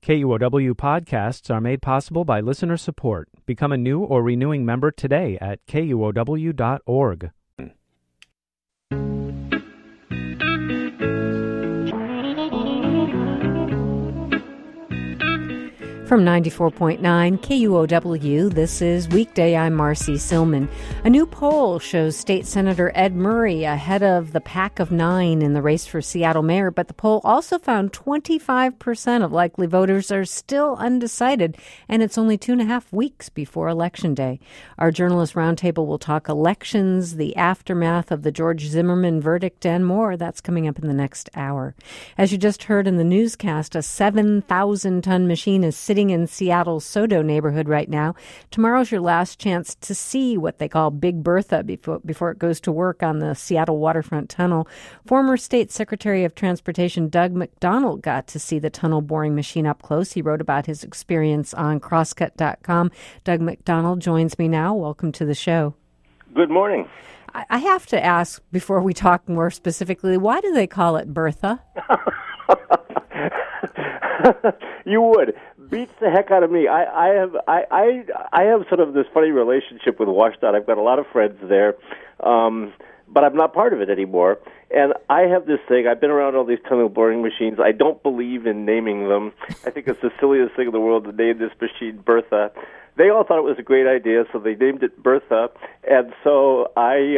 KUOW podcasts are made possible by listener support. Become a new or renewing member today at KUOW.org. From 94.9 KUOW, this is Weekday. I'm Marcy Silman. A new poll shows State Senator Ed Murray ahead of the pack of 9 in the race for Seattle mayor, but the poll also found 25% of likely voters are still undecided, and it's only 2.5 weeks before Election Day. Our Journalist Roundtable will talk elections, the aftermath of the George Zimmerman verdict, and more. That's coming up in the next hour. As you just heard in the newscast, a 7,000-ton machine is sitting in Seattle's Sodo neighborhood right now. Tomorrow's your last chance to see what they call Big Bertha before it goes to work on the Seattle waterfront tunnel. Former State Secretary of Transportation Doug McDonald got to see the tunnel boring machine up close. He wrote about his experience on crosscut.com. Doug McDonald joins me now. Welcome to the show. Good morning. I have to ask, before we talk more specifically, why do they call it Bertha? You would. Beats the heck out of me. I have sort of this funny relationship with WashDOT. I've got a lot of friends there, but I'm not part of it anymore. And I have this thing. I've been around all these tunnel boring machines. I don't believe in naming them. I think it's the silliest thing in the world to name this machine Bertha. They all thought it was a great idea, so they named it Bertha. And so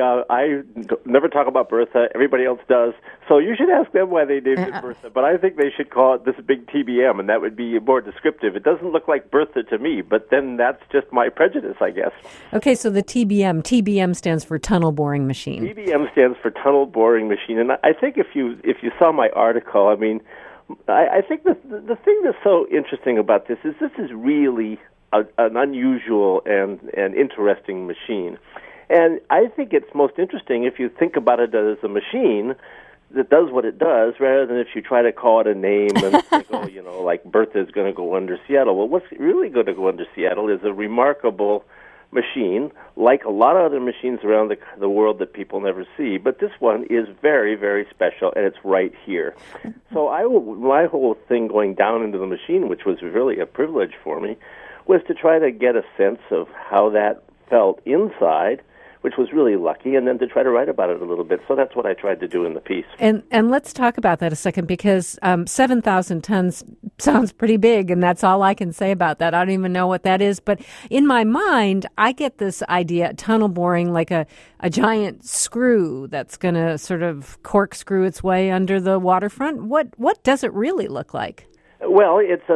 I never talk about Bertha. Everybody else does. So you should ask them why they named it Bertha. But I think they should call it this big TBM, and that would be more descriptive. It doesn't look like Bertha to me, but then that's just my prejudice, I guess. Okay, so the TBM stands for tunnel boring machine. TBM stands for tunnel boring machine. And I think if you saw my article, I mean, I think the thing that's so interesting about this is really an unusual and interesting machine. And I think it's most interesting if you think about it as a machine that does what it does, rather than if you try to call it a name and think, oh, like Bertha is going to go under Seattle. Well, what's really going to go under Seattle is a remarkable machine, like a lot of other machines around the world that people never see. But this one is very, very special, and it's right here. So my whole thing going down into the machine, which was really a privilege for me, was to try to get a sense of how that felt inside, which was really lucky, and then to try to write about it a little bit. So that's what I tried to do in the piece. And let's talk about that a second, because 7,000 tons sounds pretty big, and that's all I can say about that. I don't even know what that is. But in my mind, I get this idea, tunnel boring, like a giant screw that's going to sort of corkscrew its way under the waterfront. What does it really look like? Well,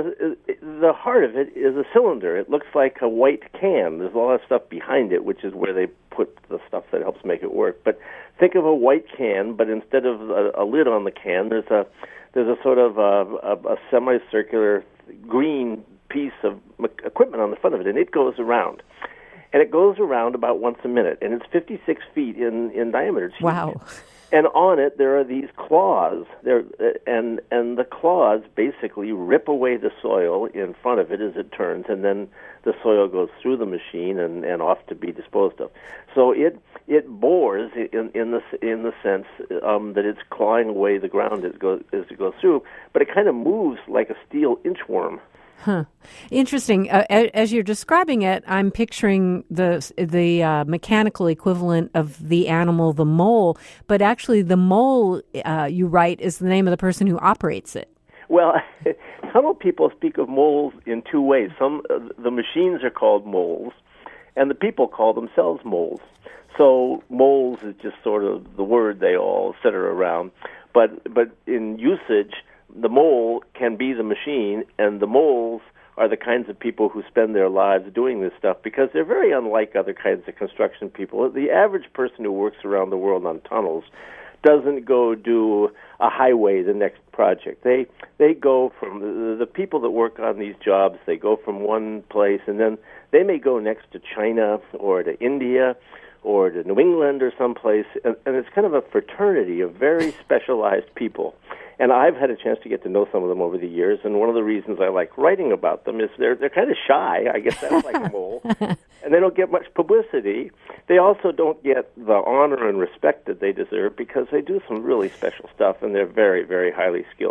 the heart of it is a cylinder. It looks like a white can. There's a lot of stuff behind it, which is where they put the stuff that helps make it work. But think of a white can, but instead of a lid on the can, there's a sort of a semicircular green piece of equipment on the front of it, and it goes around. And it goes around about once a minute, and it's 56 feet in diameter. It's wow. huge. And on it, there are these claws, and the claws basically rip away the soil in front of it as it turns, and then the soil goes through the machine and off to be disposed of. So it bores in the sense that it's clawing away the ground as it goes through, but it kind of moves like a steel inchworm. Huh. Interesting. As you're describing it, I'm picturing the mechanical equivalent of the animal, the mole. But actually, the mole, you write, is the name of the person who operates it. Well, tunnel people speak of moles in two ways. The machines are called moles, and the people call themselves moles. So moles is just sort of the word they all center around. But in usage, the mole can be the machine, and the moles are the kinds of people who spend their lives doing this stuff because they're very unlike other kinds of construction people. The average person who works around the world on tunnels doesn't go do a highway the next project. They go from the people that work on these jobs, they go from one place, and then they may go next to China or to India or to New England or someplace, and it's kind of a fraternity of very specialized people. And I've had a chance to get to know some of them over the years, and one of the reasons I like writing about them is they're kind of shy. I guess that's like a mole. And they don't get much publicity. They also don't get the honor and respect that they deserve because they do some really special stuff, and they're very, very highly skilled.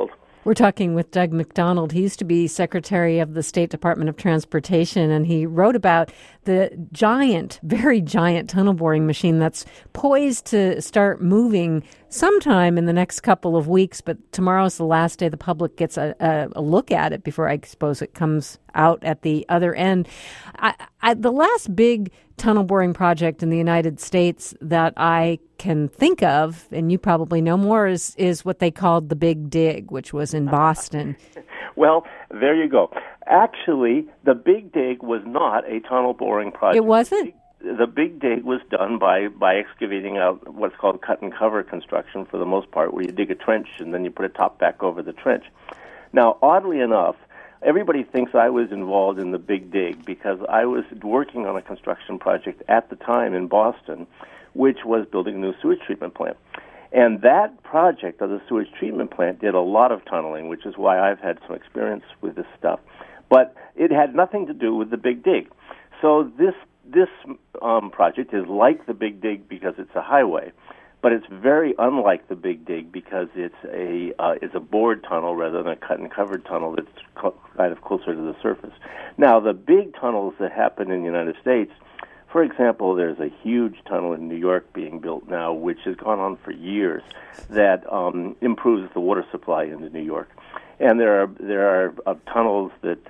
We're talking with Doug McDonald. He used to be Secretary of the State Department of Transportation, and he wrote about the giant, very giant tunnel boring machine that's poised to start moving sometime in the next couple of weeks. But tomorrow's the last day the public gets a look at it before, I suppose, it comes out at the other end. The last big tunnel boring project in the United States that I can think of, and you probably know more, is what they called the Big Dig, which was in Boston. Well, there you go. Actually, the Big Dig was not a tunnel boring project. It wasn't? The Big Dig was done by excavating out what's called cut and cover construction for the most part, where you dig a trench and then you put a top back over the trench. Now, oddly enough, everybody thinks I was involved in the Big Dig because I was working on a construction project at the time in Boston, which was building a new sewage treatment plant. And that project of the sewage treatment plant did a lot of tunneling, which is why I've had some experience with this stuff. But it had nothing to do with the Big Dig. So this project is like the Big Dig because it's a highway, but it's very unlike the Big Dig because it's a bored tunnel rather than a cut and covered tunnel that's kind of closer to the surface. Now, the big tunnels that happen in the United States, for example, there's a huge tunnel in New York being built now, which has gone on for years, that improves the water supply into New York. And there are tunnels that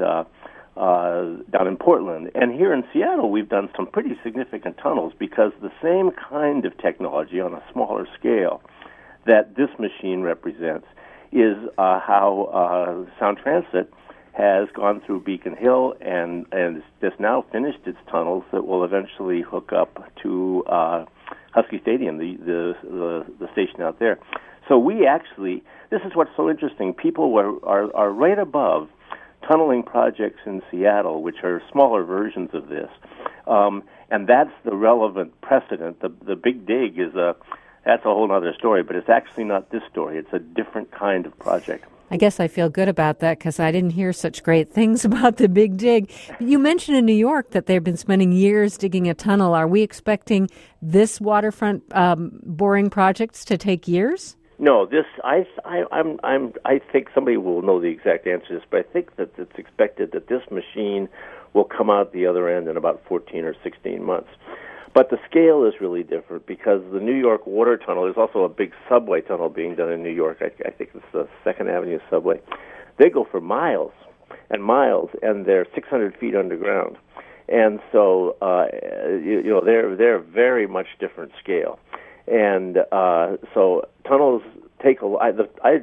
down in Portland. And here in Seattle, we've done some pretty significant tunnels because the same kind of technology on a smaller scale that this machine represents is how Sound Transit has gone through Beacon Hill and just now finished its tunnels that will eventually hook up to Husky Stadium, the station out there. So we actually, this is what's so interesting, people are right above tunneling projects in Seattle, which are smaller versions of this, and that's the relevant precedent. The Big Dig that's a whole other story, but it's actually not this story. It's a different kind of project. I guess I feel good about that because I didn't hear such great things about the Big Dig. You mentioned in New York that they've been spending years digging a tunnel. Are we expecting this waterfront boring projects to take years? No, I think somebody will know the exact answer to this, but I think that it's expected that this machine will come out the other end in about 14 or 16 months. But the scale is really different because the New York Water Tunnel, there's also a big subway tunnel being done in New York. I think it's the 2nd Avenue subway. They go for miles and miles, and they're 600 feet underground. And so, they're very much different scale. And so tunnels take a lot.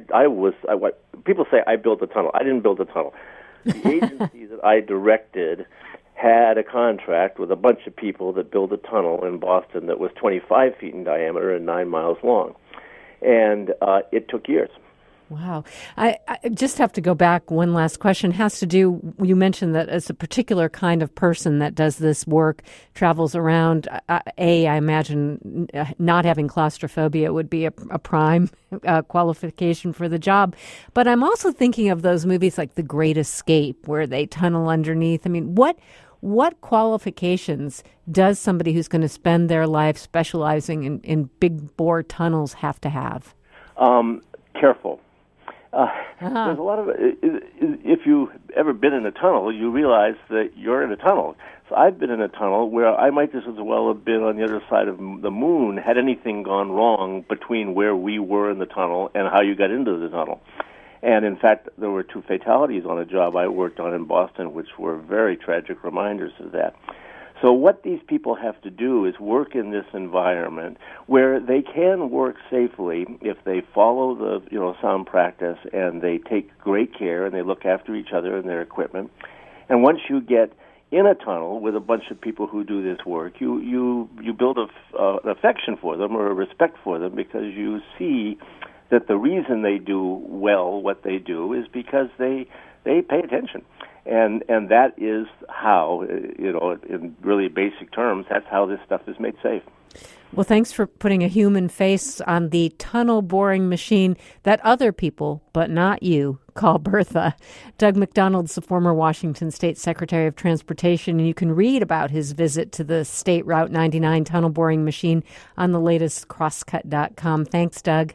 People say I built a tunnel. I didn't build a tunnel. The agency that I directed had a contract with a bunch of people that built a tunnel in Boston that was 25 feet in diameter and 9 miles long. And it took years. Wow. I just have to go back. One last question has to do, you mentioned that it's a particular kind of person that does this work, travels around. I imagine not having claustrophobia would be a prime qualification for the job. But I'm also thinking of those movies like The Great Escape where they tunnel underneath. I mean, what qualifications does somebody who's going to spend their life specializing in big bore tunnels have to have? Careful. There's a lot of, if you've ever been in a tunnel, you realize that you're in a tunnel. So I've been in a tunnel where I might just as well have been on the other side of the moon had anything gone wrong between where we were in the tunnel and how you got into the tunnel. And in fact, there were 2 fatalities on a job I worked on in Boston, which were very tragic reminders of that. So what these people have to do is work in this environment where they can work safely if they follow the sound practice and they take great care and they look after each other and their equipment. And once you get in a tunnel with a bunch of people who do this work, you build an affection for them or a respect for them because you see that the reason they do well what they do is because they pay attention. And that is how, in really basic terms, that's how this stuff is made safe. Well, thanks for putting a human face on the tunnel boring machine that other people, but not you, call Bertha. Doug McDonald's the former Washington State Secretary of Transportation, and you can read about his visit to the State Route 99 tunnel boring machine on the latest crosscut.com. Thanks, Doug.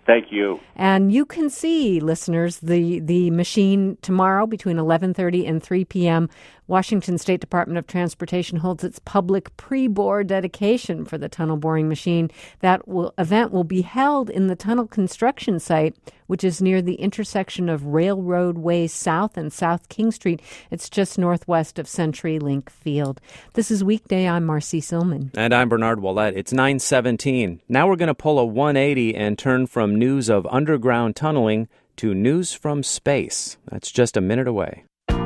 Thank you. And you can see, listeners, the machine tomorrow between 11:30 and 3 p.m. Washington State Department of Transportation holds its public pre-bore dedication for the tunnel boring machine. That event will be held in the tunnel construction site, which is near the intersection of Railroad Way South and South King Street. It's just northwest of CenturyLink Field. This is Weekday. I'm Marcy Silman. And I'm Bernard Ouellette. It's 9:17. Now we're going to pull a 180 and turn from news of underground tunneling to news from space. That's just a minute away.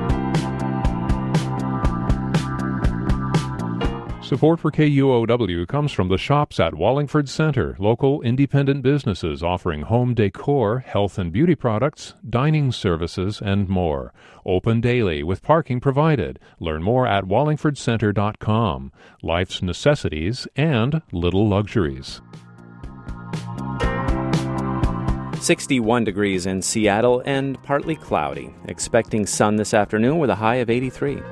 Support for KUOW comes from the shops at Wallingford Center, local independent businesses offering home decor, health and beauty products, dining services, and more. Open daily with parking provided. Learn more at wallingfordcenter.com. Life's necessities and little luxuries. 61 degrees in Seattle and partly cloudy. Expecting sun this afternoon with a high of 83.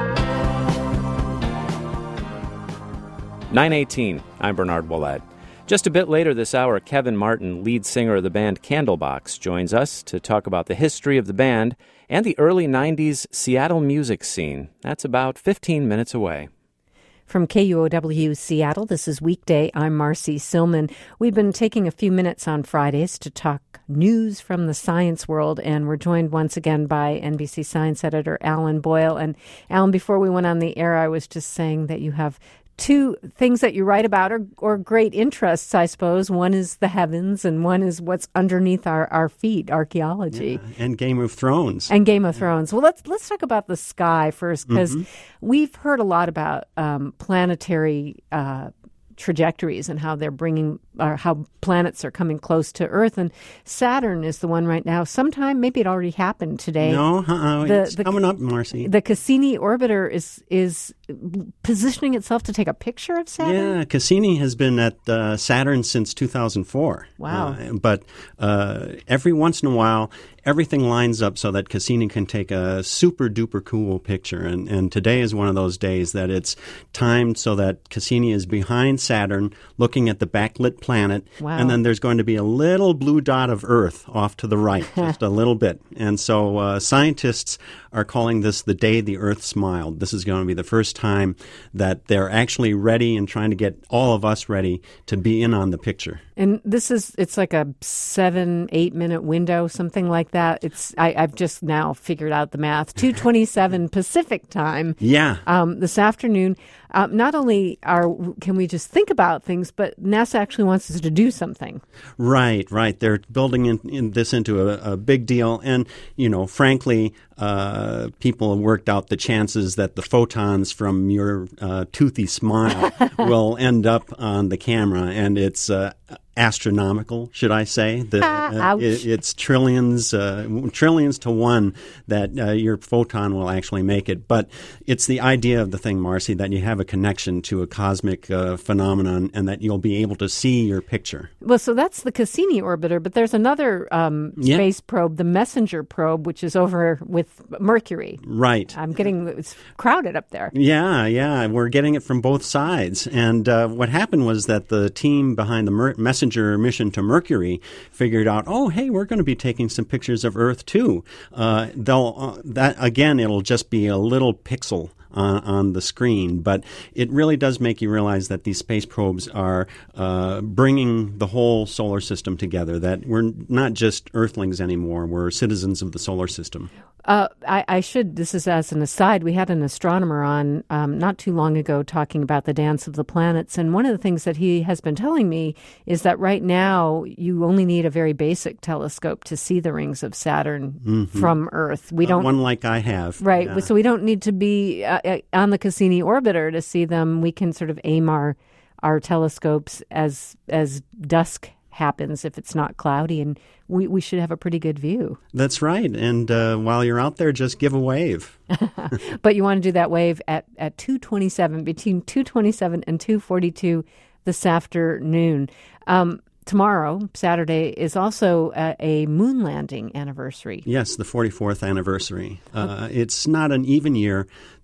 9:18. I'm Bernard Ouellette. Just a bit later this hour, Kevin Martin, lead singer of the band Candlebox, joins us to talk about the history of the band and the early 90s Seattle music scene. That's about 15 minutes away. From KUOW Seattle, this is Weekday. I'm Marcy Silman. We've been taking a few minutes on Fridays to talk news from the science world, and we're joined once again by NBC science editor Alan Boyle. And Alan, before we went on the air, I was just saying that you have two things that you write about or great interests, I suppose. One is the heavens and one is what's underneath our feet, archaeology. Yeah, and Game of Thrones. Well, let's talk about the sky first, because we've heard a lot about planetary trajectories and how they're how planets are coming close to Earth, and Saturn is the one right now. Sometime, maybe it already happened today. No, it's coming up, Marcy. The Cassini orbiter is positioning itself to take a picture of Saturn. Yeah, Cassini has been at Saturn since 2004. Wow! But every once in a while, everything lines up so that Cassini can take a super duper cool picture, and today is one of those days that it's timed so that Cassini is behind Saturn, looking at the backlit planet, wow. And then there's going to be a little blue dot of Earth off to the right, just a little bit. And so scientists are calling this the day the Earth smiled. This is going to be the first time that they're actually ready and trying to get all of us ready to be in on the picture. And it's like a 7-8 minute window, something like that. I've just now figured out the math. 2:27 Pacific time. Yeah. This afternoon. Not only can we just think about things, but NASA actually wants us to do something. Right. They're building this into a big deal. And, frankly, people have worked out the chances that the photons from your toothy smile will end up on the camera. And it's astronomical, should I say? It's trillions to one that your photon will actually make it. But it's the idea of the thing, Marcy, that you have a connection to a cosmic phenomenon and that you'll be able to see your picture. Well, so that's the Cassini orbiter, but there's another space probe, the Messenger probe, which is over with Mercury. Right. It's crowded up there. Yeah. We're getting it from both sides. And what happened was that the team behind the Messenger mission to Mercury figured out, we're going to be taking some pictures of Earth too. It'll just be a little pixel on the screen, but it really does make you realize that these space probes are bringing the whole solar system together, that we're not just Earthlings anymore, we're citizens of the solar system. This is as an aside, we had an astronomer on not too long ago talking about the dance of the planets, and one of the things that he has been telling me is that right now you only need a very basic telescope to see the rings of Saturn from Earth. We don't one like I have. Right, yeah. So we don't need to be on the Cassini orbiter to see them. We can sort of aim our telescopes as dusk happens if it's not cloudy, and we should have a pretty good view. That's right. And while you're out there, just give a wave. But you want to do that wave at 2:27, between 2:27 and 2:42 this afternoon. Tomorrow, Saturday, is also a moon landing anniversary. Yes, the 44th anniversary. It's not an even year.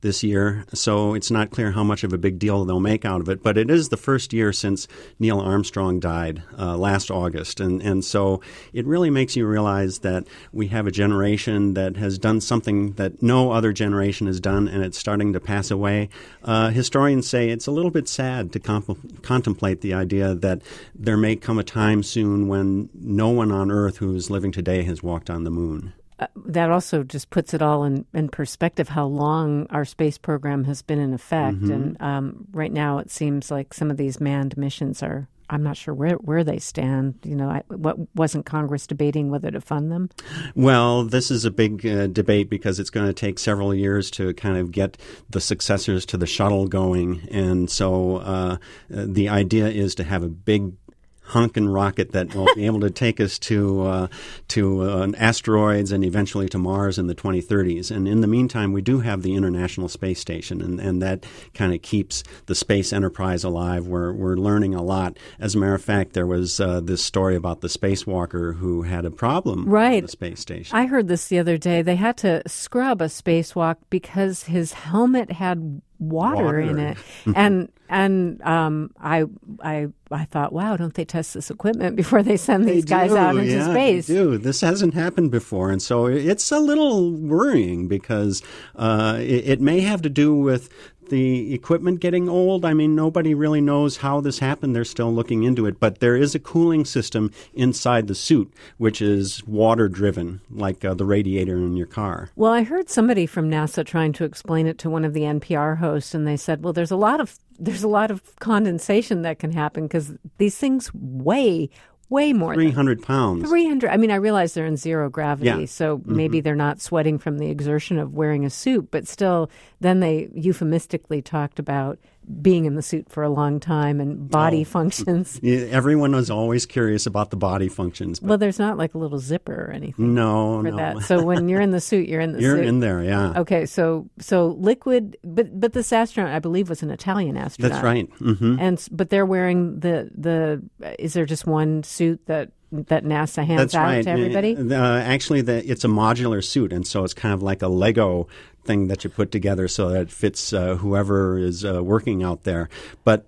this year, so it's not clear how much of a big deal they'll make out of it. But it is the first year since Neil Armstrong died last August, and so it really makes you realize that we have a generation that has done something that no other generation has done, and it's starting to pass away. Historians say it's a little bit sad to contemplate the idea that there may come a time soon when no one on Earth who is living today has walked on the moon. That also just puts it all in perspective how long our space program has been in effect. Mm-hmm. And right now it seems like some of these manned missions are, I'm not sure where they stand. Wasn't Congress debating whether to fund them? Well, this is a big debate because it's going to take several years to kind of get the successors to the shuttle going. And so the idea is to have a big honkin' rocket that will be able to take us to asteroids and eventually to Mars in the 2030s. And in the meantime, we do have the International Space Station, and that kind of keeps the space enterprise alive. We're learning a lot. As a matter of fact, there was this story about the spacewalker who had a problem on the space station. I heard this the other day. They had to scrub a spacewalk because his helmet had water in it, and I thought, wow, don't they test this equipment before they send these guys out into space? They do. This hasn't happened before, and so it's a little worrying because it may have to do with the equipment getting old. I mean, nobody really knows how this happened. They're still looking into it. But there is a cooling system inside the suit, which is water-driven, like the radiator in your car. Well, I heard somebody from NASA trying to explain it to one of the NPR hosts, and they said, well, there's a lot of condensation that can happen because these things weigh way more 300 pounds. 300. I mean, I realize they're in zero gravity, so maybe they're not sweating from the exertion of wearing a suit, but still, then they euphemistically talked about being in the suit for a long time and body functions. Yeah, everyone was always curious about the body functions. Well, there's not like a little zipper or anything. No. That. So when you're in the suit, you're in the suit. You're in there, yeah. Okay, so liquid, but this astronaut, I believe, was an Italian astronaut. That's right. Mm-hmm. But they're wearing the. Is there just one suit that NASA hands out to everybody? Actually, it's a modular suit, and so it's kind of like a Lego thing that you put together so that it fits whoever is working out there. But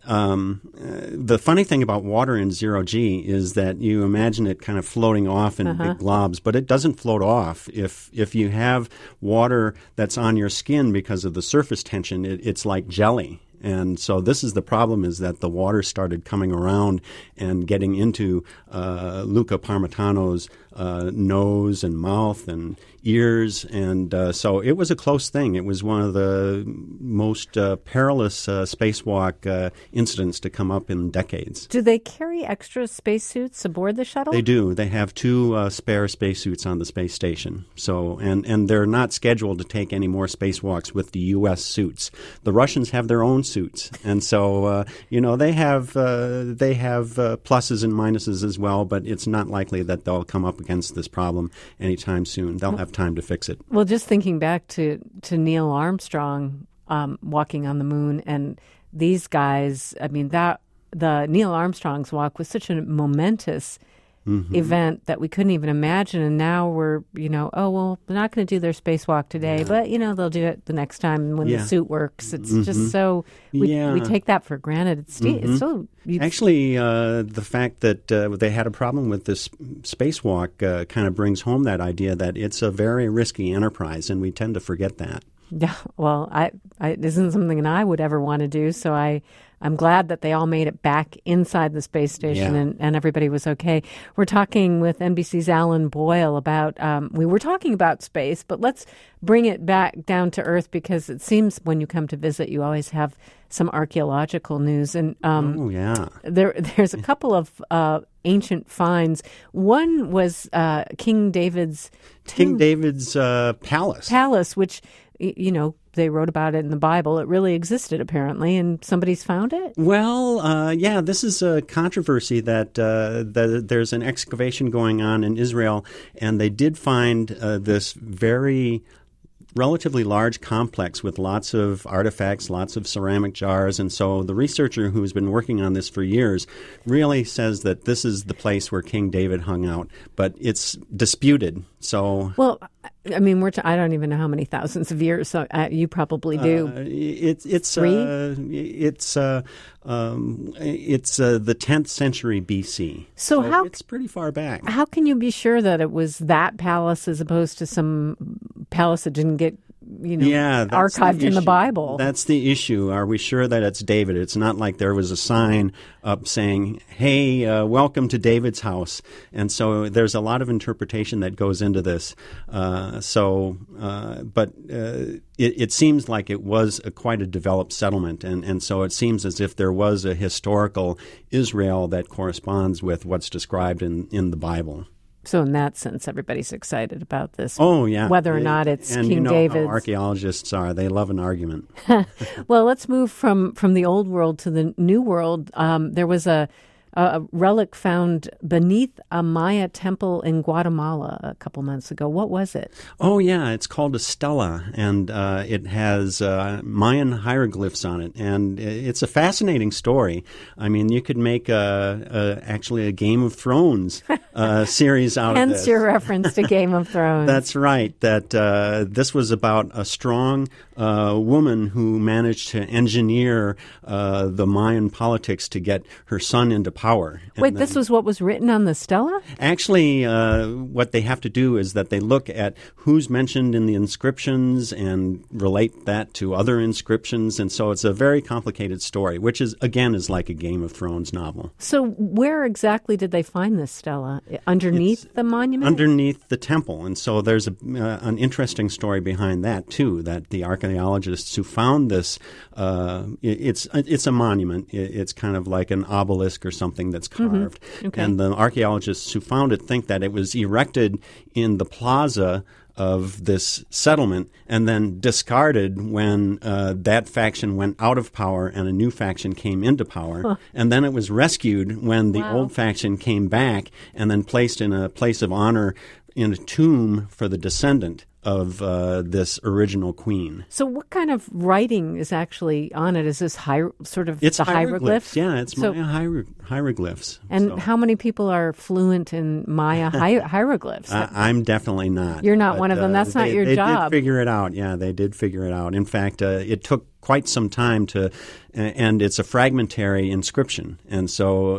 the funny thing about water in zero-G is that you imagine it kind of floating off in big globs, but it doesn't float off. If you have water that's on your skin because of the surface tension, it's like jelly. And so this is the problem, is that the water started coming around and getting into Luca Parmitano's nose and mouth and ears. And so it was a close thing. It was one of the most perilous spacewalk incidents to come up in decades. Do they carry extra spacesuits aboard the shuttle? They do. They have 2 spare spacesuits on the space station. So and they're not scheduled to take any more spacewalks with the U.S. suits. The Russians have their own suits, and so they have pluses and minuses as well. But it's not likely that they'll come up against this problem anytime soon. They'll have time to fix it. Well, just thinking back to Neil Armstrong walking on the moon, and these guys, I mean, the Neil Armstrong's walk was such a momentous event that we couldn't even imagine. And now we're, they're not going to do their spacewalk today, but, they'll do it the next time when the suit works. It's just so, we take that for granted. It's so... Actually, the fact that they had a problem with this spacewalk kind of brings home that idea that it's a very risky enterprise, and we tend to forget that. Yeah, well, it isn't something that I would ever want to do, so I'm glad that they all made it back inside the space station and everybody was okay. We're talking with NBC's Alan Boyle about, we were talking about space, but let's bring it back down to Earth, because it seems when you come to visit, you always have some archaeological news. And there's a couple of ancient finds. One was King David's tomb. King David's palace. Palace, which, they wrote about it in the Bible. It really existed, apparently, and somebody's found it? Well, this is a controversy that there's an excavation going on in Israel, and they did find this very relatively large complex with lots of artifacts, lots of ceramic jars. And so the researcher who's been working on this for years really says that this is the place where King David hung out. But it's disputed. So, well, I mean, I don't even know how many thousands of years. So you probably do. It's 3? It's the 10th century BC. So how it's pretty far back. How can you be sure that it was that palace as opposed to some palace that didn't get archived in the Bible? That's the issue. Are we sure that it's David? It's not like there was a sign up saying, hey, welcome to David's house. And so there's a lot of interpretation that goes into this. But it seems like it was quite a developed settlement. And so it seems as if there was a historical Israel that corresponds with what's described in the Bible. So in that sense, everybody's excited about this. Oh, yeah. Whether or not it's King David's. How archaeologists are. They love an argument. Well, let's move from the old world to the new world. There was a relic found beneath a Maya temple in Guatemala a couple months ago. What was it? Oh, yeah. It's called a stela, and it has Mayan hieroglyphs on it. And it's a fascinating story. I mean, you could make actually a Game of Thrones series out of this. Hence your reference to Game of Thrones. That's right. That this was about a strong woman who managed to engineer the Mayan politics to get her son into power. Wait, this was what was written on the stela? Actually, what they have to do is that they look at who's mentioned in the inscriptions and relate that to other inscriptions. And so it's a very complicated story, which is like a Game of Thrones novel. So where exactly did they find this stela? Underneath the monument? Underneath the temple. And so there's an interesting story behind that, too, that the archaeologists who found this, it's a monument. It's kind of like an obelisk or something that's carved. Mm-hmm. Okay. And the archaeologists who found it think that it was erected in the plaza of this settlement and then discarded when that faction went out of power and a new faction came into power. Huh. And then it was rescued when the old faction came back and then placed in a place of honor in a tomb for the descendant of this original queen. So what kind of writing is actually on it? Is this it's the hieroglyphs? Yeah, it's Maya hieroglyphs. And how many people are fluent in Maya hieroglyphs? I'm definitely not. You're not one of them. That's not your job. They did figure it out. Yeah, they did figure it out. In fact, it took quite some time and it's a fragmentary inscription. And so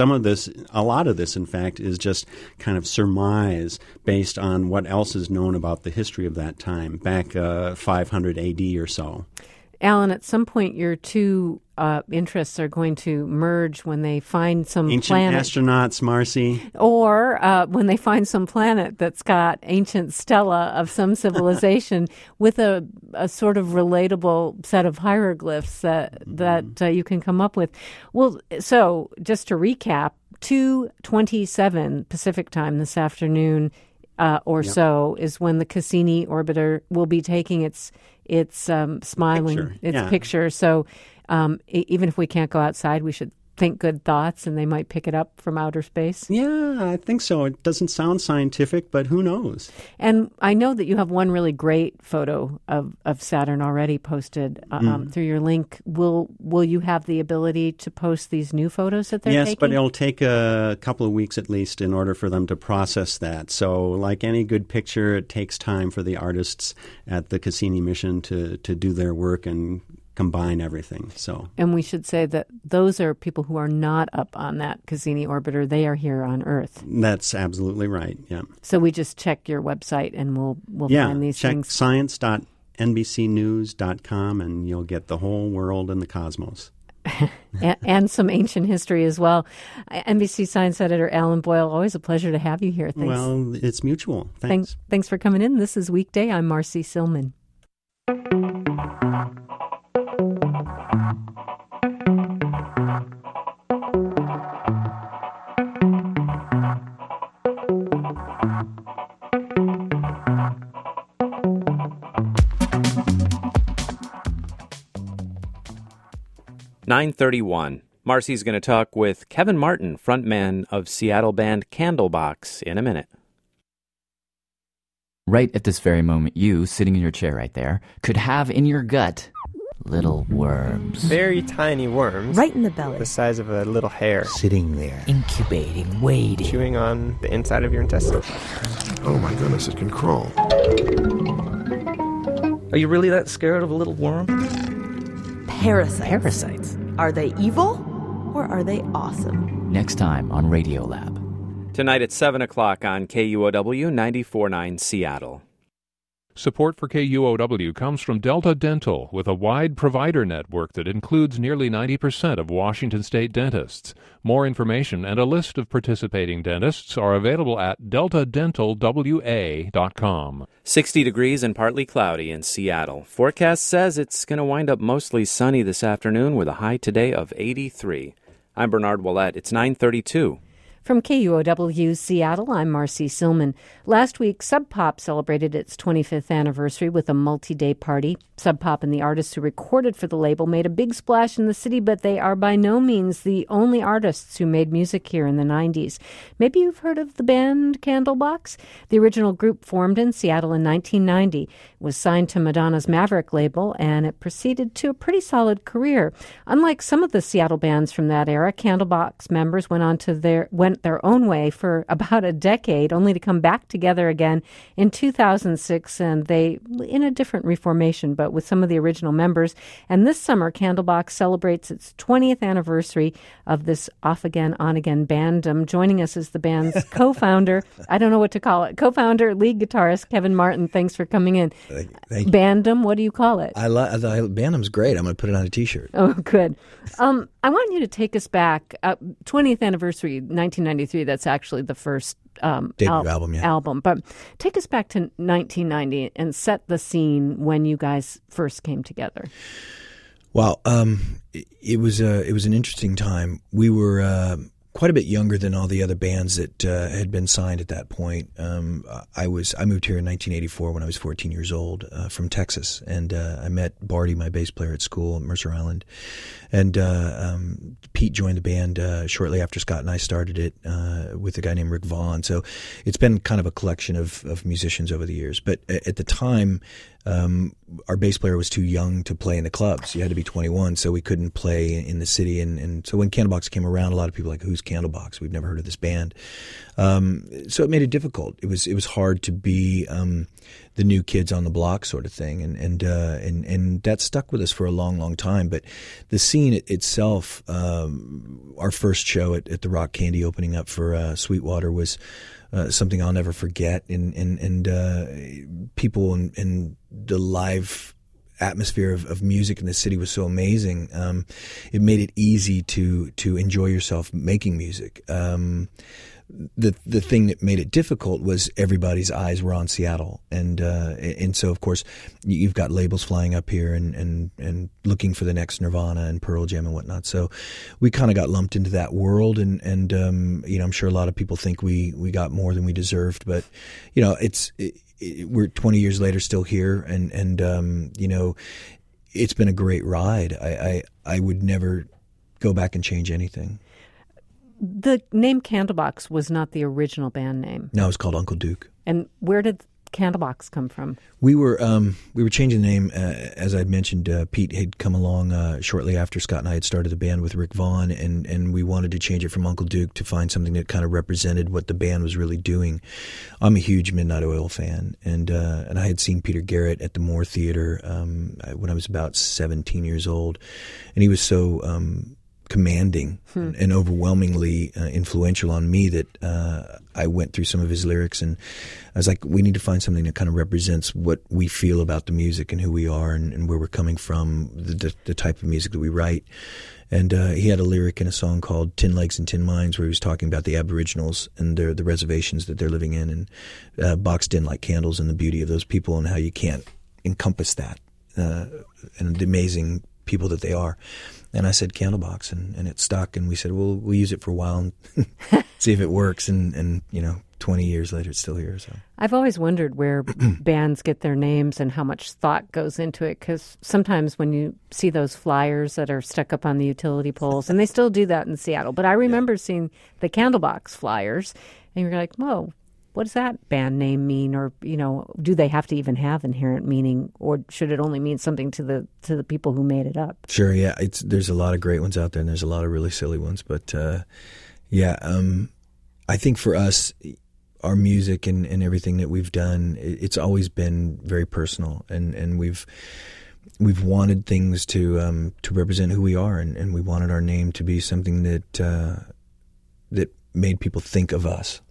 a lot of this, in fact, is just kind of surmise based on what else is known about the history of that time, back 500 AD or so. Alan, at some point your two interests are going to merge when they find some ancient planet. Astronauts, Marcy. Or when they find some planet that's got ancient stela of some civilization with a sort of relatable set of hieroglyphs that you can come up with. Well, so just to recap, 2:27 Pacific time this afternoon so is when the Cassini orbiter will be taking its smiling picture. So even if we can't go outside, we should think good thoughts and they might pick it up from outer space. Yeah, I think so. It doesn't sound scientific, but who knows? And I know that you have one really great photo of Saturn already posted through your link. Will you have the ability to post these new photos that they're taking? Yes, but it'll take a couple of weeks at least in order for them to process that. So like any good picture, it takes time for the artists at the Cassini mission to do their work and combine everything. And we should say that those are people who are not up on that Cassini orbiter. They are here on Earth. That's absolutely right, yeah. So we just check your website and we'll find these things. Check science.nbcnews.com and you'll get the whole world and the cosmos. and some ancient history as well. NBC Science Editor Alan Boyle, always a pleasure to have you here. Thanks. Well, it's mutual. Thanks. Thanks for coming in. This is Weekday. I'm Marcy Silman. .931. Marcy's going to talk with Kevin Martin, frontman of Seattle band Candlebox, in a minute. Right at this very moment, you, sitting in your chair right there, could have in your gut little worms. Very tiny worms. Right in the belly. The size of a little hair. Sitting there. Incubating, waiting. Chewing on the inside of your intestines. Oh my goodness, it can crawl. Are you really that scared of a little worm? Parasites. Parasites. Are they evil or are they awesome? Next time on Radiolab. Tonight at 7 o'clock on KUOW 94.9 Seattle. Support for KUOW comes from Delta Dental, with a wide provider network that includes nearly 90% of Washington state dentists. More information and a list of participating dentists are available at deltadentalwa.com. 60 degrees and partly cloudy in Seattle. Forecast says it's going to wind up mostly sunny this afternoon with a high today of 83. I'm Bernard Ouellette. It's 9:32. From KUOW Seattle, I'm Marcy Silman. Last week, Sub Pop celebrated its 25th anniversary with a multi-day party. Sub Pop and the artists who recorded for the label made a big splash in the city, but they are by no means the only artists who made music here in the 90s. Maybe you've heard of the band Candlebox? The original group formed in Seattle in 1990. It was signed to Madonna's Maverick label, and it proceeded to a pretty solid career. Unlike some of the Seattle bands from that era, Candlebox members went their own way for about a decade, only to come back together again in 2006, and they in a different reformation, but with some of the original members. And this summer, Candlebox celebrates its 20th anniversary of this off-again, on-again bandom. Joining us is the band's co-founder, I don't know what to call it, co-founder, lead guitarist Kevin Martin. Thanks for coming in. Thank you. Bandom, what do you call it? Bandom's great. I'm going to put it on a T-shirt. Oh, good. I want you to take us back, 20th anniversary, 1993. That's actually the first debut album, yeah. But take us back to 1990 and set the scene when you guys first came together. Well, it was an interesting time. We were quite a bit younger than all the other bands that had been signed at that point. I moved here in 1984 when I was 14 years old from Texas, and I met Barty, my bass player at school at Mercer Island, and Pete joined the band shortly after Scott and I started it with a guy named Rick Vaughn. So it's been kind of a collection of musicians over the years. But at the time, our bass player was too young to play in the clubs. You had to be 21, so we couldn't play in the city. And so when Candlebox came around, a lot of people were like, who's Candlebox? We've never heard of this band. So it made it difficult. It was hard to be the new kids on the block sort of thing, and that stuck with us for a long, long time. But the scene itself, our first show at the Rock Candy opening up for Sweetwater was something I'll never forget, and people and the live atmosphere of music in the city was so amazing. It made it easy to enjoy yourself making music. The thing that made it difficult was everybody's eyes were on Seattle, and so of course you've got labels flying up here and looking for the next Nirvana and Pearl Jam and whatnot. So we kind of got lumped into that world, and I'm sure a lot of people think we got more than we deserved, but we're 20 years later still here, and it's been a great ride. I would never go back and change anything. The name Candlebox was not the original band name. No, it was called Uncle Duke. And where did Candlebox come from? We were changing the name, as I'd mentioned. Pete had come along shortly after Scott and I had started the band with Rick Vaughn, and we wanted to change it from Uncle Duke to find something that kind of represented what the band was really doing. I'm a huge Midnight Oil fan, and I had seen Peter Garrett at the Moore Theater when I was about 17 years old, and he was so commanding and overwhelmingly influential on me that I went through some of his lyrics, and I was like, we need to find something that kind of represents what we feel about the music and who we are and where we're coming from, the type of music that we write. And he had a lyric in a song called Tin Legs and Tin Minds where he was talking about the Aboriginals and the reservations that they're living in, and boxed in like candles, and the beauty of those people and how you can't encompass that and the amazing people that they are. And I said Candlebox, and it stuck, and we said, well, we'll use it for a while and see if it works, and 20 years later it's still here. So I've always wondered where bands get their names and how much thought goes into it, because sometimes when you see those flyers that are stuck up on the utility poles, and they still do that in Seattle, but I remember seeing the Candlebox flyers, and you're like, whoa, what does that band name mean? Or, do they have to even have inherent meaning, or should it only mean something to the people who made it up? Sure, yeah. There's a lot of great ones out there, and there's a lot of really silly ones. But, I think for us, our music and everything that we've done, it's always been very personal, and we've wanted things to represent who we are, and we wanted our name to be something that made people think of us.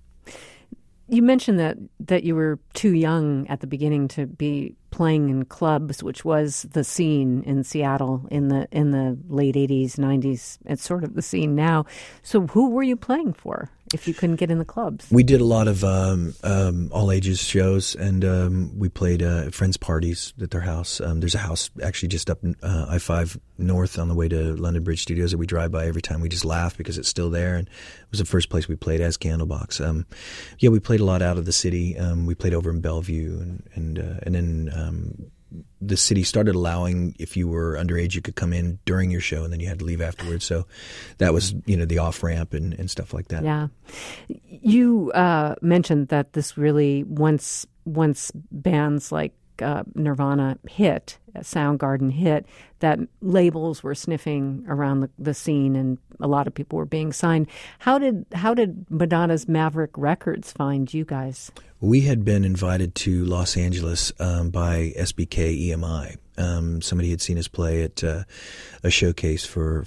You mentioned that you were too young at the beginning to be playing in clubs, which was the scene in Seattle in the late 80s, 90s. It's sort of the scene now. So who were you playing for if you couldn't get in the clubs? We did a lot of all ages shows, and we played friends' parties at their house. There's a house actually just up I-5 North on the way to London Bridge Studios that we drive by every time. We just laugh because it's still there, and it was the first place we played as Candlebox. We played a lot out of the city. We played over in Bellevue, and then the city started allowing, if you were underage, you could come in during your show, and then you had to leave afterwards. So that was, the off-ramp and stuff like that. Yeah. You mentioned that this really, once bands like Nirvana hit, Soundgarden hit, that labels were sniffing around the scene, and a lot of people were being signed. How did Madonna's Maverick Records find you guys? We had been invited to Los Angeles by SBK EMI. Somebody had seen us play at a showcase for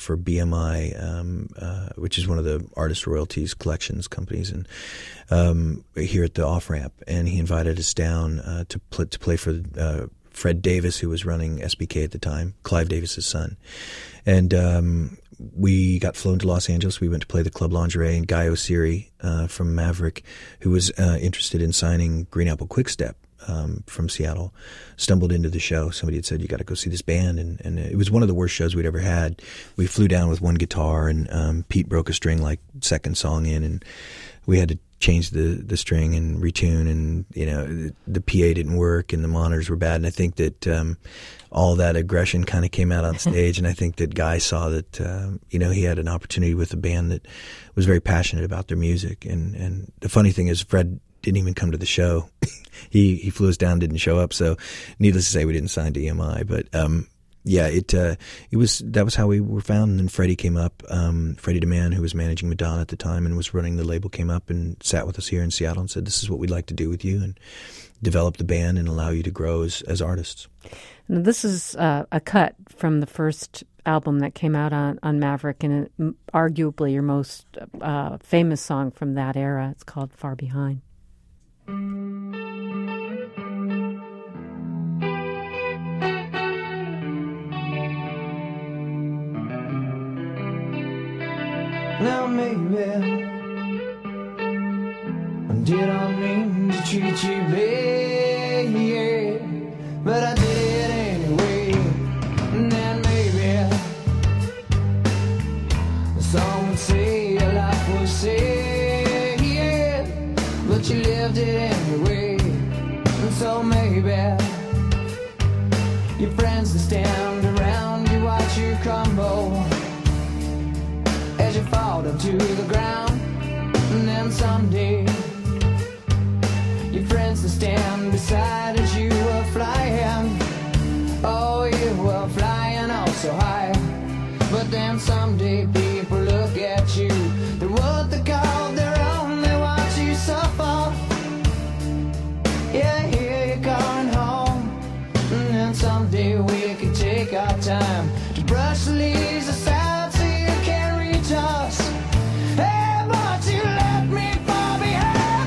BMI, which is one of the artist royalties collections companies, and here at the Off Ramp, and he invited us down to play for Fred Davis, who was running SBK at the time, Clive Davis's son, and we got flown to Los Angeles. We went to play the Club Lingerie, and Guy Oseary from Maverick, who was interested in signing Green Apple Quickstep from Seattle, stumbled into the show. Somebody had said, you got to go see this band, and it was one of the worst shows we'd ever had. We flew down with one guitar, and Pete broke a string like second song in, and we had to change the string and retune, and the PA didn't work, and the monitors were bad, and I think that all that aggression kind of came out on stage, and I think that Guy saw that he had an opportunity with a band that was very passionate about their music, and the funny thing is Fred didn't even come to the show. He flew us down, didn't show up, so needless to say we didn't sign to EMI, but that was how we were found. And then Freddie came up, Freddie DeMann, who was managing Madonna at the time and was running the label, came up and sat with us here in Seattle and said, this is what we'd like to do with you and develop the band and allow you to grow as artists. Now, this is a cut from the first album that came out on Maverick, and arguably your most famous song from that era. It's called Far Behind. Now maybe I didn't mean to treat you bad, but I did it anyway. And then maybe some would say your life was sad, but you lived it anyway. And so maybe your friends that stand around you watch you crumble as you fall down to the ground. And then someday your friends that stand beside as you were flying, oh, you were flying oh so high. But then someday people look at you, they're what they call their own, they watch you suffer. Yeah, here you're going home. And then someday we can take our time to brush the leaves aside so you can reach us. Hey, but you left me far behind.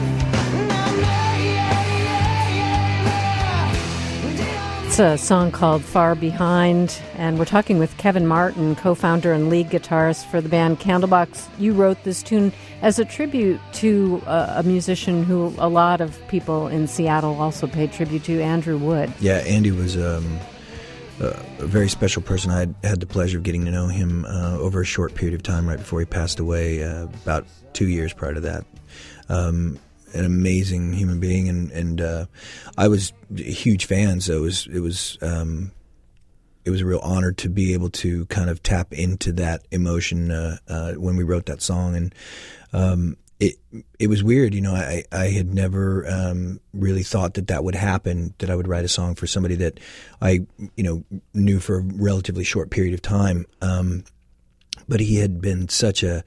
It's a song called Far Behind, and we're talking with Kevin Martin, co-founder and lead guitarist for the band Candlebox. You wrote this tune as a tribute to a musician who a lot of people in Seattle also paid tribute to, Andrew Wood. Yeah, Andy was a very special person. I had the pleasure of getting to know him over a short period of time right before he passed away, about 2 years prior to that. An amazing human being, and I was a huge fan, so it was a real honor to be able to kind of tap into that emotion when we wrote that song. And it was weird. I had never really thought that would happen, that I would write a song for somebody that I knew for a relatively short period of time. But he had been such a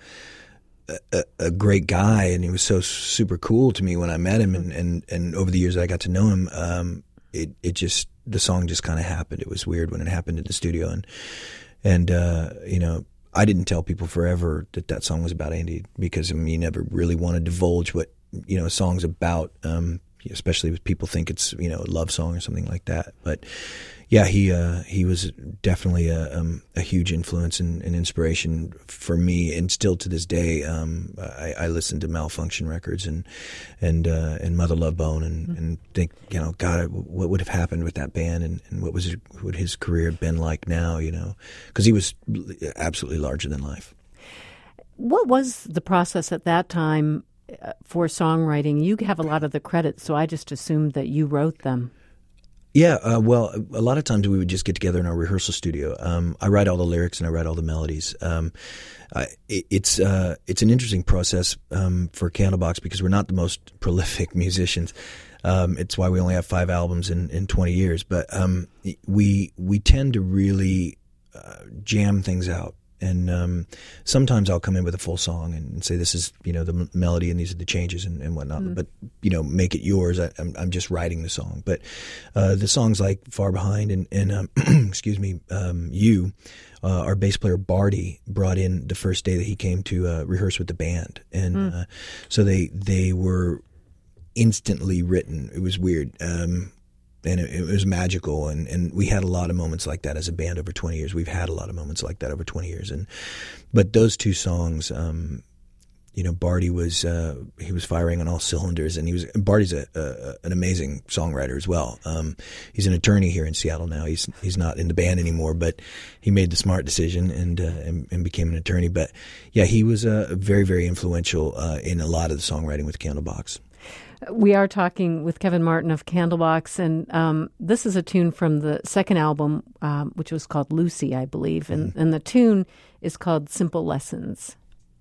great guy, and he was so super cool to me when I met him, and over the years I got to know him. The song just kind of happened. It was weird when it happened in the studio, and I didn't tell people forever that song was about Andy, because you never really want to divulge what a song's about, especially if people think it's a love song or something like that. But yeah, he was definitely a huge influence and inspiration for me, and still to this day, I listen to Malfunction records and Mother Love Bone and think, God, what would have happened with that band, and what would his career have been like now? Because he was absolutely larger than life. What was the process at that time for songwriting? You have a lot of the credit, so I just assumed that you wrote them. Yeah, well, a lot of times we would just get together in our rehearsal studio. I write all the lyrics and I write all the melodies. It's an interesting process for Candlebox, because we're not the most prolific musicians. It's why we only have 5 albums in 20 years. But we tend to really jam things out. And sometimes I'll come in with a full song and say, this is the melody and these are the changes and whatnot. But make it yours. I'm just writing the song. But the songs like Far Behind and excuse me, You, our bass player Barty brought in the first day that he came to rehearse with the band, and so they were instantly written. It was weird. And it was magical, and we had a lot of moments like that as a band over 20 years. We've had a lot of moments like that over 20 years, but those 2 songs, Barty was he was firing on all cylinders, and Barty's an amazing songwriter as well. He's an attorney here in Seattle now. He's not in the band anymore, but he made the smart decision and became an attorney. But yeah, he was very, very influential in a lot of the songwriting with Candlebox. We are talking with Kevin Martin of Candlebox, and this is a tune from the second album, which was called Lucy, I believe, and the tune is called Simple Lessons.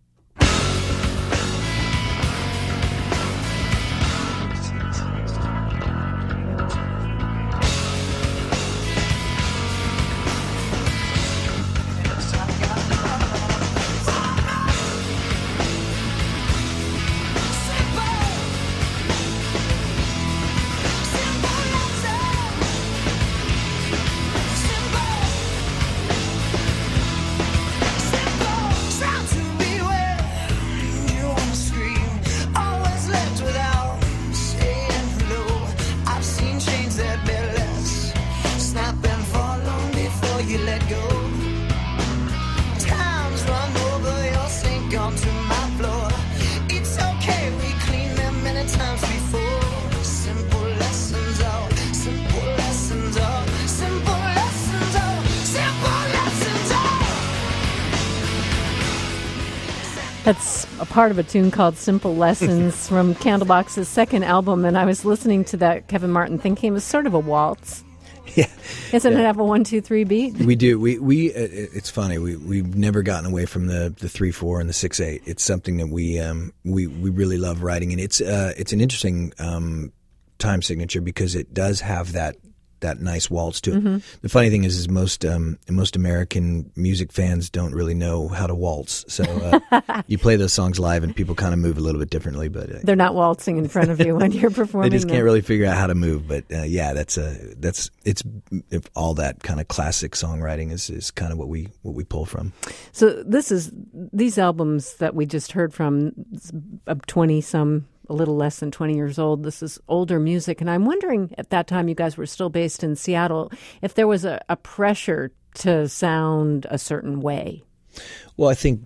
That's a part of a tune called Simple Lessons from Candlebox's second album, and I was listening to that Kevin Martin thinking it was sort of a waltz. Yeah. Doesn't it have a 1-2-3 beat? We do. We it's funny. We've never gotten away from the 3/4 and the 6/8. It's something that we really love writing, and it's an interesting time signature because it does have that nice waltz to it. Mm-hmm. The funny thing is most American music fans don't really know how to waltz. So you play those songs live and people kind of move a little bit differently. But they're not waltzing in front of you when you're performing. They just can't really figure out how to move. But yeah, it's all that kind of classic songwriting is kind of what we pull from. So these albums that we just heard from, 20-some. A little less than 20 years old. This is older music. And I'm wondering, at that time, you guys were still based in Seattle, if there was a pressure to sound a certain way. Well, I think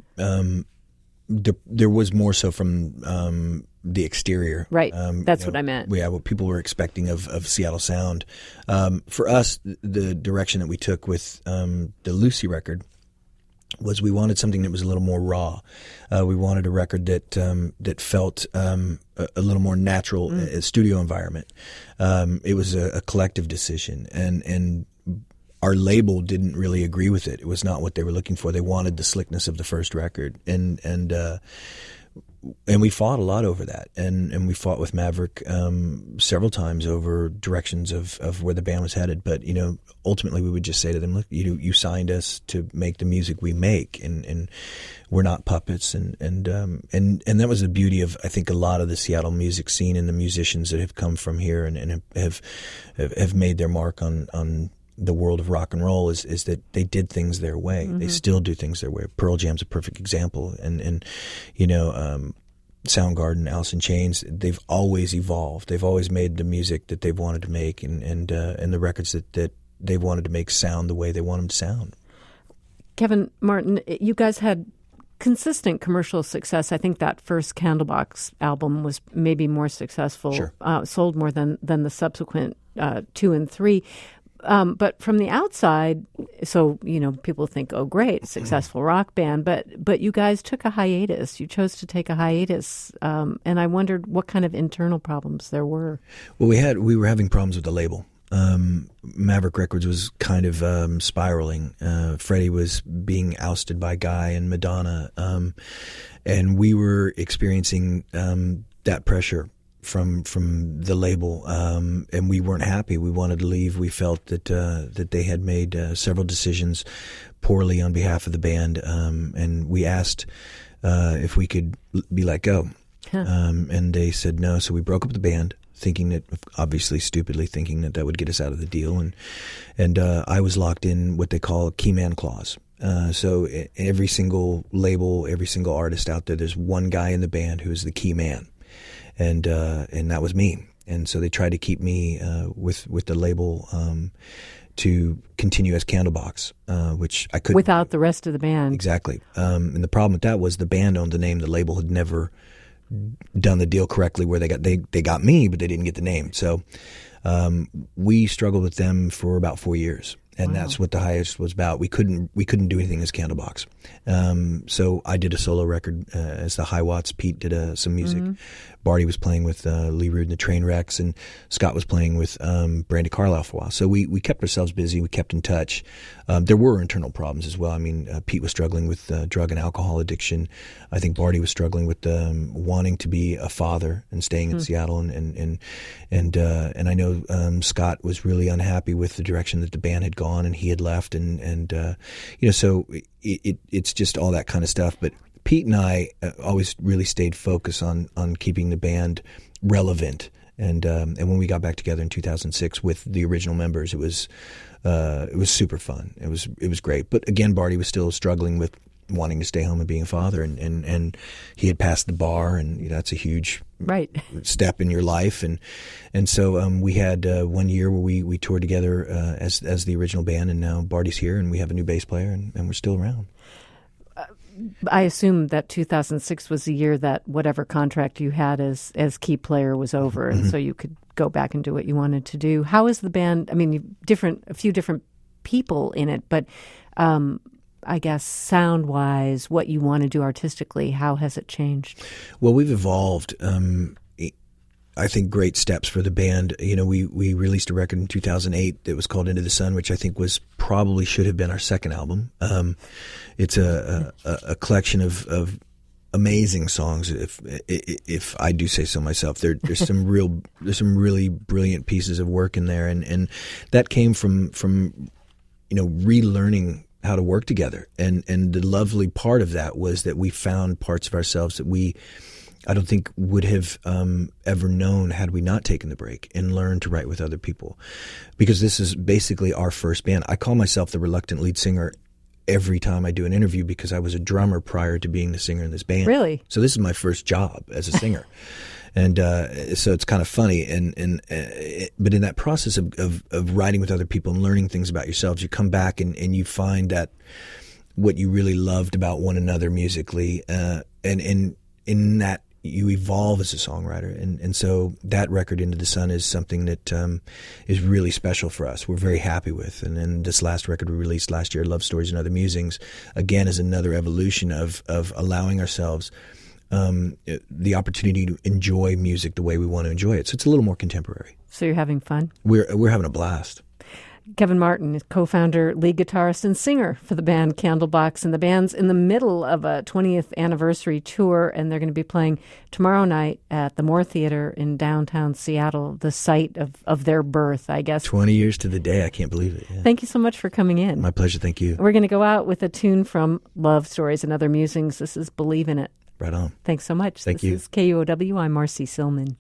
there was more so from the exterior. Right. That's what I meant. Yeah, what people were expecting of Seattle sound. For us, the direction that we took with the Lucy record was we wanted something that was a little more raw. We wanted a record that felt a little more natural, a studio environment. It was a collective decision, and our label didn't really agree with it. It was not what they were looking for. They wanted the slickness of the first record, and we fought a lot over that, and we fought with Maverick several times over directions of where the band was headed. But ultimately we would just say to them, look, you signed us to make the music we make, and we're not puppets, and that was the beauty of, I think, a lot of the Seattle music scene and the musicians that have come from here and have made their mark on the world of rock and roll is that they did things their way. Mm-hmm. They still do things their way. Pearl Jam's a perfect example, and Soundgarden, Alice in Chains, they've always evolved. They've always made the music that they've wanted to make, and the records that they've wanted to make sound the way they want them to sound. Kevin Martin, you guys had consistent commercial success. I think that first Candlebox album was maybe more successful, sure. Sold more than the subsequent 2 and 3. But from the outside, so, people think, oh, great, successful rock band. But you guys took a hiatus. You chose to take a hiatus. And I wondered what kind of internal problems there were. Well, we were having problems with the label. Maverick Records was kind of spiraling. Freddie was being ousted by Guy and Madonna. And we were experiencing that pressure from the label, and we weren't happy. We wanted to leave. We felt that they had made several decisions poorly on behalf of the band, and we asked if we could be let go. Huh. And they said no, so we broke up the band, obviously stupidly thinking that would get us out of the deal, and I was locked in what they call a key man clause. So every single label, every single artist out there's one guy in the band who's the key man. And that was me. And so they tried to keep me with the label to continue as Candlebox, which I couldn't. Without the rest of the band. Exactly. And the problem with that was the band owned the name. The label had never done the deal correctly where they got me, but they didn't get the name. So we struggled with them for about 4 years. And That's what the hiatus was about. We couldn't do anything as Candlebox. So I did a solo record as the High Watts. Pete did some music. Mm-hmm. Barty was playing with Lee Rude and the Trainwrecks, and Scott was playing with Brandi Carlile for a while. So we kept ourselves busy. We kept in touch. There were internal problems as well. I mean, Pete was struggling with drug and alcohol addiction. I think Barty was struggling with wanting to be a father and staying in Seattle. And I know Scott was really unhappy with the direction that the band had gone, and he had left. So it's just all that kind of stuff. But Pete and I always really stayed focused on keeping the band relevant. And when we got back together in 2006 with the original members, it was super fun. It was great. But again, Barty was still struggling with wanting to stay home and being a father, and he had passed the bar, and that's a huge step in your life. And so we had 1 year where we toured together as the original band, and now Barty's here, and we have a new bass player, and we're still around. I assume that 2006 was the year that whatever contract you had as key player was over, and so you could go back and do what you wanted to do. How is the band? I mean, a few different people in it, but I guess sound-wise, what you want to do artistically, how has it changed? Well, we've evolved. I think great steps for the band. We released a record in 2008 that was called Into the Sun, which I think probably should have been our second album. It's a collection of amazing songs, if I do say so myself. There's some really brilliant pieces of work in there, and that came from relearning how to work together. And the lovely part of that was that we found parts of ourselves that I don't think would have ever known had we not taken the break and learned to write with other people. Because this is basically our first band. I call myself the reluctant lead singer every time I do an interview because I was a drummer prior to being the singer in this band. Really? So this is my first job as a singer. And so it's kind of funny. But in that process of writing with other people and learning things about yourselves, you come back and you find that what you really loved about one another musically, and in that you evolve as a songwriter. And so that record, Into the Sun, is something that is really special for us. We're very happy with. And then this last record we released last year, Love Stories and Other Musings, again is another evolution of allowing ourselves the opportunity to enjoy music the way we want to enjoy it. So it's a little more contemporary. So you're having fun? We're having a blast. Kevin Martin is co-founder, lead guitarist, and singer for the band Candlebox. And the band's in the middle of a 20th anniversary tour, and they're going to be playing tomorrow night at the Moore Theater in downtown Seattle, the site of their birth, I guess. 20 years to the day. I can't believe it. Yeah. Thank you so much for coming in. My pleasure. Thank you. We're going to go out with a tune from Love Stories and Other Musings. This is Believe in It. Right on. Thanks so much. Thank you. This is KUOW. I'm Marcy Silman.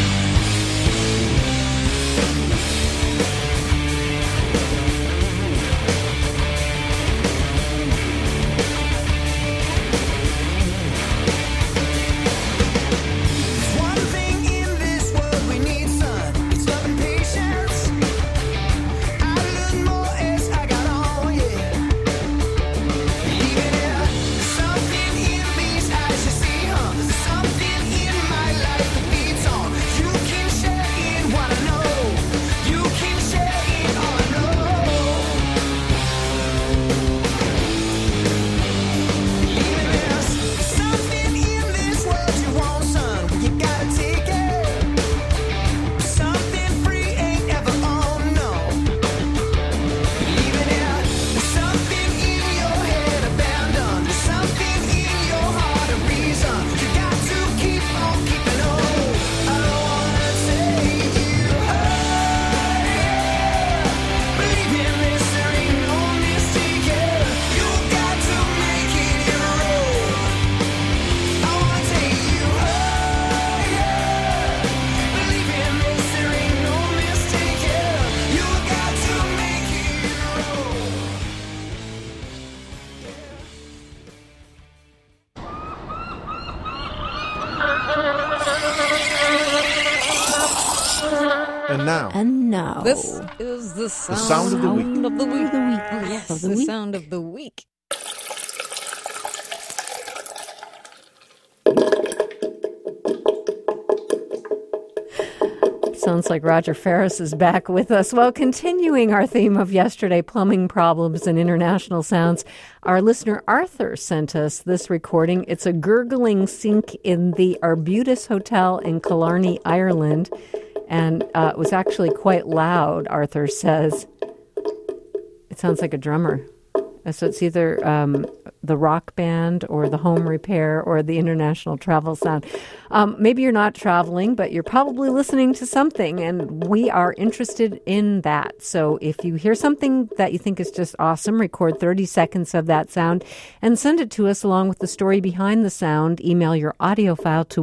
And now. This is the sound of the week. Oh, yes, the sound of the week. Sounds like Roger Ferris is back with us. Well, continuing our theme of yesterday, plumbing problems and international sounds, our listener Arthur sent us this recording. It's a gurgling sink in the Arbutus Hotel in Killarney, Ireland. And it was actually quite loud, Arthur says. It sounds like a drummer. So it's either the rock band or the home repair or the international travel sound. Maybe you're not traveling, but you're probably listening to something, and we are interested in that. So if you hear something that you think is just awesome, record 30 seconds of that sound and send it to us along with the story behind the sound. Email your audio file to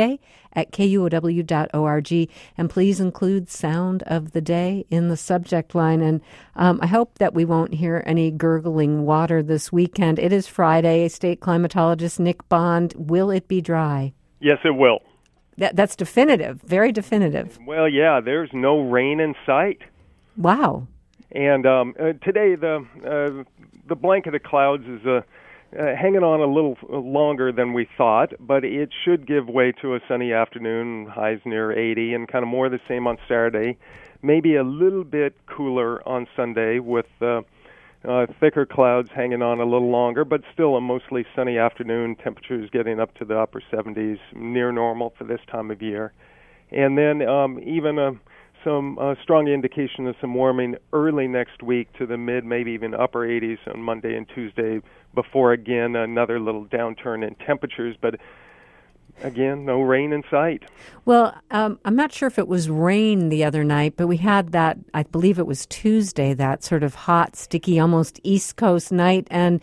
weekday@kuow.org, and please include sound of the day in the subject line. And I hope that we won't hear any gurgling water this weekend. It is Friday. State climatologist Nick Bond, will it be dry? Yes, it will. That's definitive, very definitive. Well, yeah, there's no rain in sight. Wow. And today the blanket of clouds is hanging on a little longer than we thought, but it should give way to a sunny afternoon, highs near 80, and kind of more the same on Saturday. Maybe a little bit cooler on Sunday with thicker clouds hanging on a little longer, but still a mostly sunny afternoon. Temperatures getting up to the upper 70s, near normal for this time of year. And then even some strong indication of some warming early next week to the mid, maybe even upper 80s on Monday and Tuesday, before, again, another little downturn in temperatures. But again, no rain in sight. Well, I'm not sure if it was rain the other night, but we had that, I believe it was Tuesday, that sort of hot, sticky, almost East Coast night. And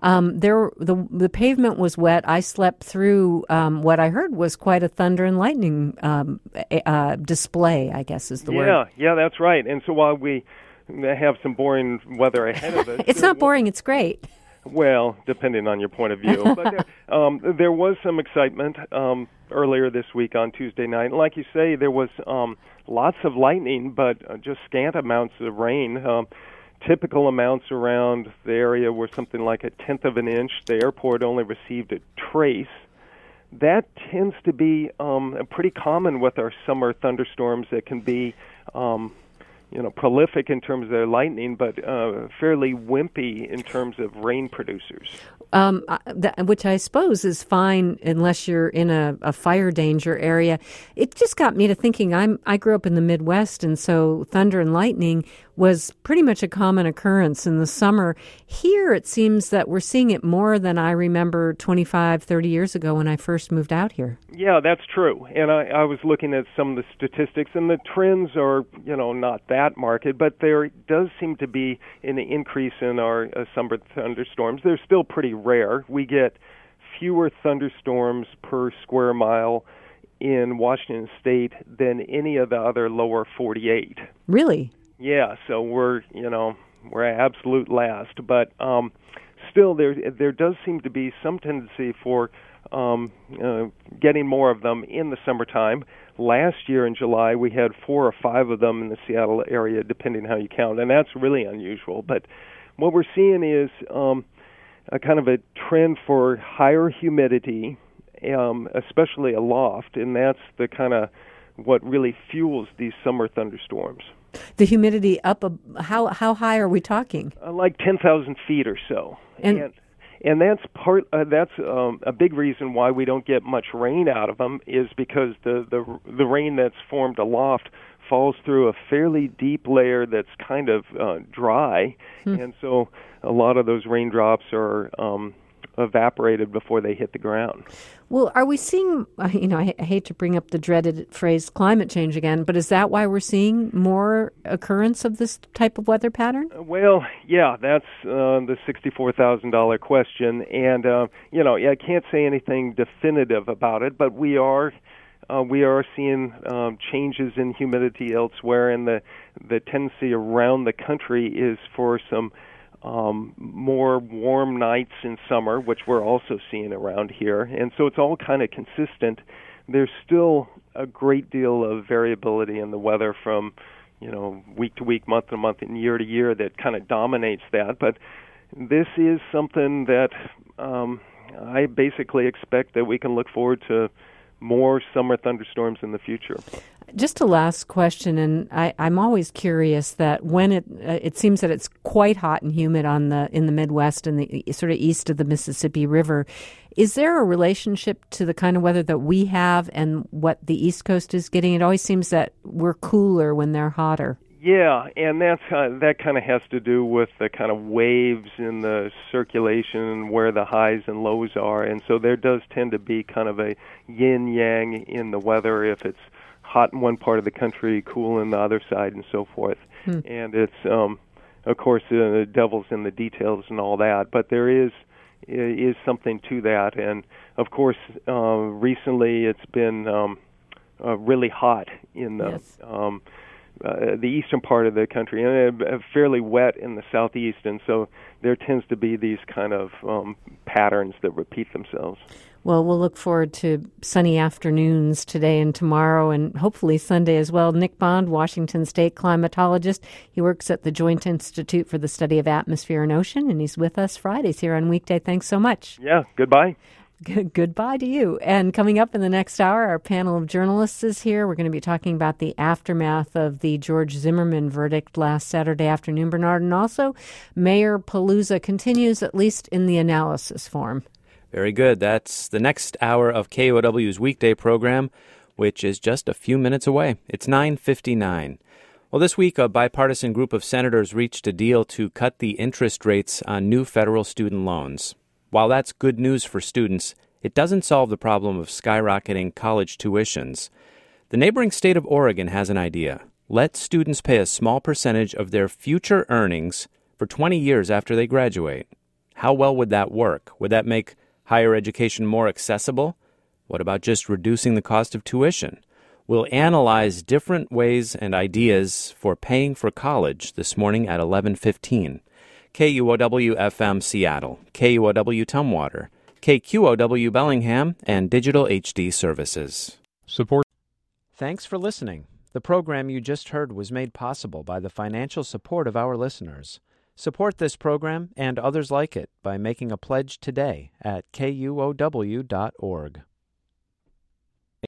the pavement was wet. I slept through what I heard was quite a thunder and lightning display, I guess is the word. Yeah, that's right. And so while we have some boring weather ahead of us... It's not boring, it's great. Well, depending on your point of view. But there was some excitement earlier this week on Tuesday night. And like you say, there was lots of lightning, but just scant amounts of rain. Typical amounts around the area were something like 1/10 of an inch. The airport only received a trace. That tends to be pretty common with our summer thunderstorms that can be prolific in terms of their lightning, but fairly wimpy in terms of rain producers. Which I suppose is fine unless you're in a fire danger area. It just got me to thinking, I grew up in the Midwest, and so thunder and lightning was pretty much a common occurrence in the summer. Here, it seems that we're seeing it more than I remember 25, 30 years ago when I first moved out here. Yeah, that's true. And I was looking at some of the statistics, and the trends are, not that marked, but there does seem to be an increase in our summer thunderstorms. They're still pretty rare. We get fewer thunderstorms per square mile in Washington State than any of the other lower 48. Really? Yeah, so we're absolute last, but still there does seem to be some tendency for getting more of them in the summertime. Last year in July, we had 4 or 5 of them in the Seattle area, depending how you count, and that's really unusual. But what we're seeing is a kind of a trend for higher humidity, especially aloft, and that's the kind of what really fuels these summer thunderstorms. The humidity up, how high are we talking? Like 10,000 feet or so. And that's a big reason why we don't get much rain out of them, is because the rain that's formed aloft falls through a fairly deep layer that's kind of dry, and so a lot of those raindrops are evaporated before they hit the ground. Well, are we seeing, I hate to bring up the dreaded phrase climate change again, but is that why we're seeing more occurrence of this type of weather pattern? Well, yeah, that's the $64,000 question. And, I can't say anything definitive about it, but we are seeing changes in humidity elsewhere, and the tendency around the country is for some more warm nights in summer, which we're also seeing around here. And so it's all kind of consistent. There's still a great deal of variability in the weather from, week to week, month to month, and year to year that kind of dominates that. But this is something that I basically expect that we can look forward to more summer thunderstorms in the future. Just a last question, and I'm always curious that when it seems that it's quite hot and humid in the Midwest and the sort of east of the Mississippi River, is there a relationship to the kind of weather that we have and what the East Coast is getting? It always seems that we're cooler when they're hotter. Yeah, and that kind of has to do with the kind of waves in the circulation and where the highs and lows are, and so there does tend to be kind of a yin-yang in the weather if it's hot in one part of the country, cool in the other side, and so forth. And it's, of course, the devil's in the details and all that, but there is something to that. And, of course, recently it's been really hot in the eastern part of the country, and fairly wet in the southeast, and so there tends to be these kind of patterns that repeat themselves. Well, we'll look forward to sunny afternoons today and tomorrow, and hopefully Sunday as well. Nick Bond, Washington State climatologist. He works at the Joint Institute for the Study of Atmosphere and Ocean, and he's with us Fridays here on Weekday. Thanks so much. Yeah, goodbye. Goodbye to you. And coming up in the next hour, our panel of journalists is here. We're going to be talking about the aftermath of the George Zimmerman verdict last Saturday afternoon, Bernard, and also Mayor Palooza continues, at least in the analysis form. Very good. That's the next hour of KUOW's weekday program, which is just a few minutes away. It's 9:59. Well, this week, a bipartisan group of senators reached a deal to cut the interest rates on new federal student loans. While that's good news for students, it doesn't solve the problem of skyrocketing college tuitions. The neighboring state of Oregon has an idea. Let students pay a small percentage of their future earnings for 20 years after they graduate. How well would that work? Would that make higher education more accessible? What about just reducing the cost of tuition? We'll analyze different ways and ideas for paying for college this morning at 11:15. KUOW-FM Seattle, KUOW-Tumwater, KQOW Bellingham, and Digital HD Services. Support. Thanks for listening. The program you just heard was made possible by the financial support of our listeners. Support this program and others like it by making a pledge today at KUOW.org.